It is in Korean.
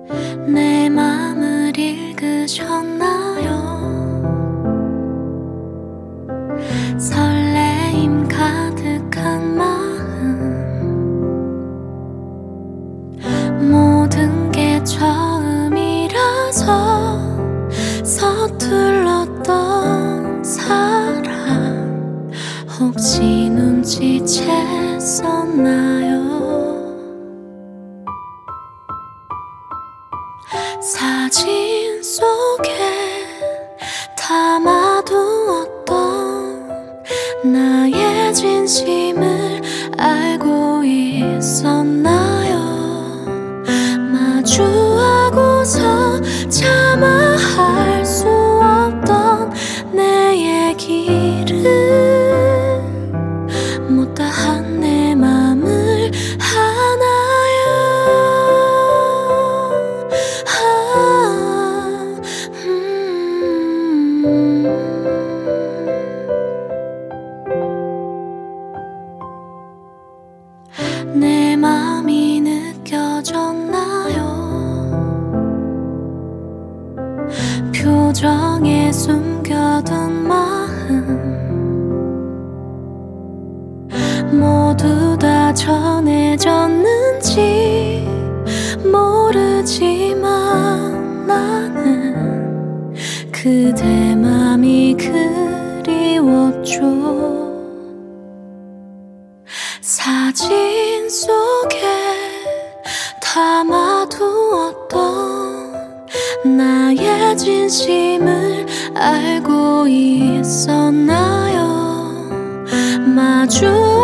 내 맘을 읽으셨나요? 설레임 가득한 마음, 모든 게 처음이라서 서툴렀던 사람 혹시 눈치챘었나요? 사진 속에 담아두었던 나의 진심을 알고 있었나요? 마주하고서 차마 할 수 없던 내 얘기를 못다한 내 맘을 하나요? 내 맘이 느껴졌나요? 표정에 숨겨둔 마음 모두 다 전해졌는지 모르지만 나는 그대 맘이 그리웠죠. 사진 속에 담아두었던 나의 진심을 알고 있었나요? 마주